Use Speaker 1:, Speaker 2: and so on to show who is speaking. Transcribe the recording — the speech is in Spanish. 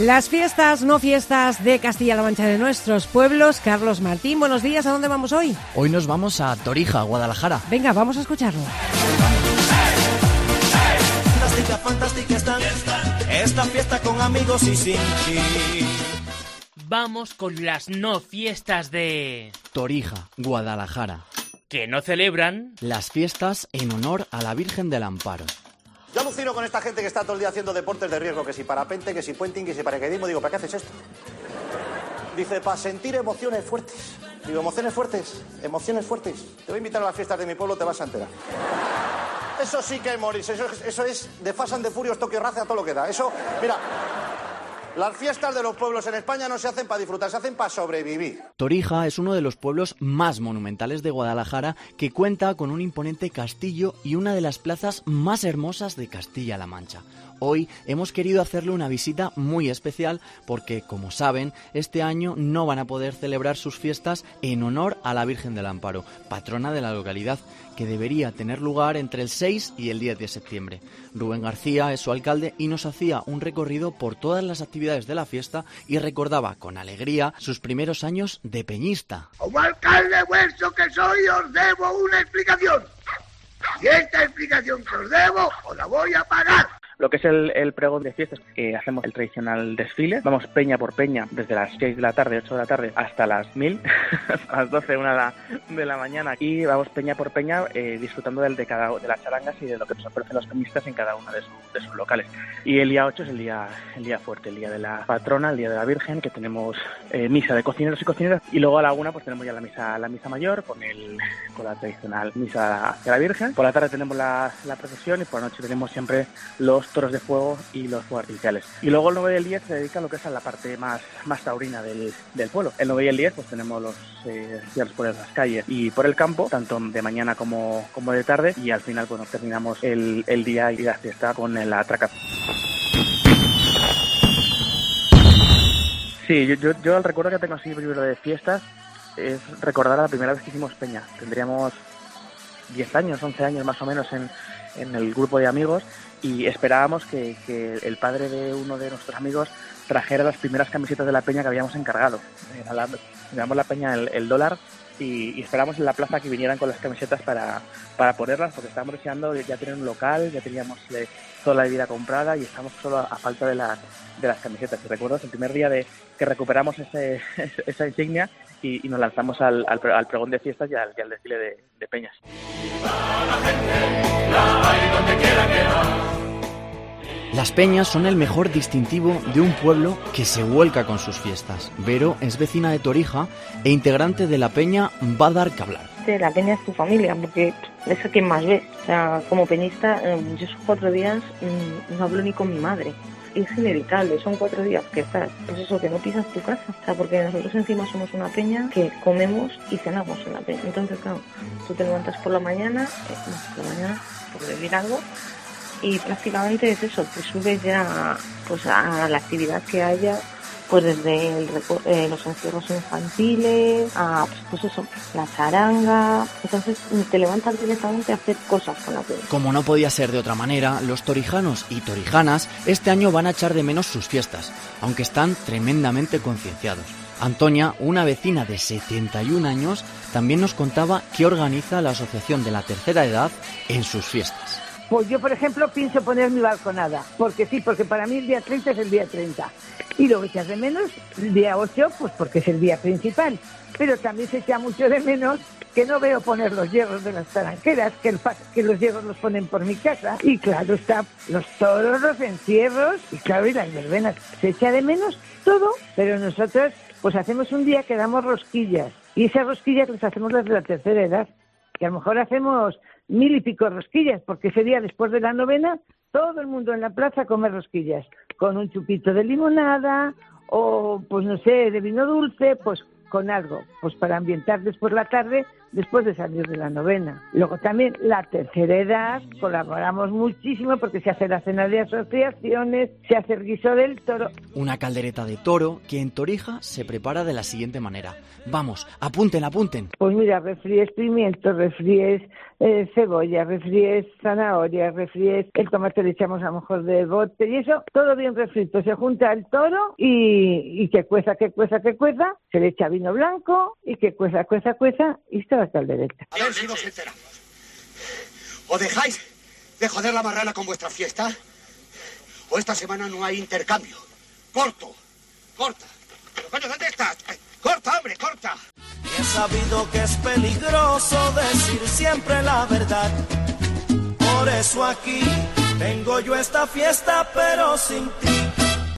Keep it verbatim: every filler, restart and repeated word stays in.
Speaker 1: Las fiestas, no fiestas de Castilla-La Mancha, de nuestros pueblos. Carlos Martín, buenos días. ¿A dónde vamos hoy?
Speaker 2: Hoy nos vamos a Torija, Guadalajara.
Speaker 1: Venga, vamos a escucharlo.
Speaker 3: Fantástica, fantástica está esta fiesta con amigos y sin ti.
Speaker 4: Vamos con las no fiestas de...
Speaker 2: Torija, Guadalajara.
Speaker 4: Que no celebran...
Speaker 2: Las fiestas en honor a la Virgen del Amparo.
Speaker 5: Yo alucino con esta gente que está todo el día haciendo deportes de riesgo, que si parapente, que si puenting, que si paracaidismo. Digo, ¿para qué haces esto? Dice, para sentir emociones fuertes. Digo, ¿emociones fuertes? ¿Emociones fuertes? Te voy a invitar a las fiestas de mi pueblo, te vas a enterar. Eso sí que es morirse, eso, eso es de Fast and the Furious, Tokio Race, a todo lo que da. Eso, mira... Las fiestas de los pueblos en España no se hacen para disfrutar, se hacen para sobrevivir.
Speaker 2: Torija es uno de los pueblos más monumentales de Guadalajara, que cuenta con un imponente castillo y una de las plazas más hermosas de Castilla-La Mancha. Hoy hemos querido hacerle una visita muy especial porque, como saben, este año no van a poder celebrar sus fiestas en honor a la Virgen del Amparo, patrona de la localidad, que debería tener lugar entre el seis y el diez de septiembre. Rubén García es su alcalde y nos hacía un recorrido por todas las actividades de la fiesta y recordaba con alegría sus primeros años de peñista.
Speaker 6: Como alcalde vuestro que soy, os debo una explicación. Y esta explicación que os debo, os la voy a pagar.
Speaker 7: Lo que es el, el pregón de fiestas, eh, hacemos el tradicional desfile, vamos peña por peña, desde las seis de la tarde, ocho de la tarde, hasta las mil, hasta las doce, una de la, de la mañana, y vamos peña por peña eh, disfrutando del, de cada de las charangas y de lo que nos ofrecen los peñistas en cada uno de, su, de sus locales. Y el día ocho es el día el día fuerte, el día de la patrona, el día de la Virgen, que tenemos eh, misa de cocineros y cocineras, y luego a la una pues tenemos ya la misa la misa mayor con el con la tradicional misa hacia la Virgen. Por la tarde tenemos la, la procesión y por la noche tenemos siempre los toros de fuego y los fuegos artificiales. Y luego el nueve y el diez se dedica a lo que es a la parte más, más taurina del, del pueblo. El nueve y el diez pues tenemos los eh, cierres por las calles y por el campo, tanto de mañana como, como de tarde, y al final bueno terminamos el, el día y la fiesta con la atraca. Sí, yo, yo, yo el recuerdo que tengo así primero de fiestas es recordar la primera vez que hicimos peña. Tendríamos diez años, once años más o menos en, en el grupo de amigos, y esperábamos que, que el padre de uno de nuestros amigos trajera las primeras camisetas de la peña que habíamos encargado. Era la, llamamos la peña el, el dólar, y, y esperamos en la plaza que vinieran con las camisetas para, para ponerlas, porque estábamos deseando ya tener un local, ya teníamos eh, toda la bebida comprada y estamos solo a, a falta de, la, de las camisetas. Y recuerdo el primer día de que recuperamos ese, esa insignia y, y nos lanzamos al, al, al pregón de fiestas y al, y al desfile de, de peñas.
Speaker 2: Las peñas son el mejor distintivo de un pueblo que se vuelca con sus fiestas. Vero es vecina de Torija e integrante de la peña Va a dar que hablar.
Speaker 8: La peña es tu familia, porque es a quien más ves. O sea, como peñista, yo esos cuatro días no hablo ni con mi madre. Es inevitable, son cuatro días que estás, pues eso, que no pisas tu casa. O sea, porque nosotros encima somos una peña que comemos y cenamos en la peña. Entonces, claro, tú te levantas por la mañana, eh, no, por la mañana, por beber algo, y prácticamente es eso, te subes ya pues a la actividad que haya, pues desde el, eh, los encierros infantiles a pues eso, la charanga. Entonces te levantas directamente a hacer cosas con la peña.
Speaker 2: Como no podía ser de otra manera, los torijanos y torijanas este año van a echar de menos sus fiestas, aunque están tremendamente concienciados. Antonia, una vecina de setenta y un años, también nos contaba qué organiza la Asociación de la Tercera Edad en sus fiestas.
Speaker 9: Pues yo, por ejemplo, pienso poner mi balconada, porque sí, porque para mí el día treinta es el día treinta. Y luego echas de menos el día ocho, pues porque es el día principal. Pero también se echa mucho de menos que no veo poner los hierros de las taranqueras, que, el, que los hierros los ponen por mi casa. Y claro está, los toros, los encierros, y claro, y las verbenas. Se echa de menos todo, pero nosotros pues hacemos un día que damos rosquillas. Y esas rosquillas las hacemos las de la tercera edad. Que a lo mejor hacemos mil y pico rosquillas, porque ese día después de la novena todo el mundo en la plaza come rosquillas, con un chupito de limonada o pues no sé, de vino dulce, pues con algo, pues para ambientar después la tarde después de salir de la novena. Luego también la tercera edad, colaboramos muchísimo porque se hace la cena de asociaciones, se hace el guiso del toro.
Speaker 2: Una caldereta de toro que en Torija se prepara de la siguiente manera. Vamos, apunten, apunten.
Speaker 9: Pues mira, refríes pimiento, refríes eh, cebolla, refríes zanahoria, refríes el tomate, le echamos a lo mejor de bote y eso, todo bien refrito. Se junta el toro y, y que cueza, que cueza, que cueza, se le echa vino blanco y que cueza, cueza, cueza y está la caldereta.
Speaker 6: A ver si nos enteramos. ¿O dejáis de joder la marrana con vuestra fiesta? ¿O esta semana no hay intercambio? ¡Corto! ¡Corta! ¿Pero coño, dónde estás? ¡Corta, hombre, corta!
Speaker 3: He sabido que es peligroso decir siempre la verdad. Por eso aquí tengo yo esta fiesta, pero sin ti.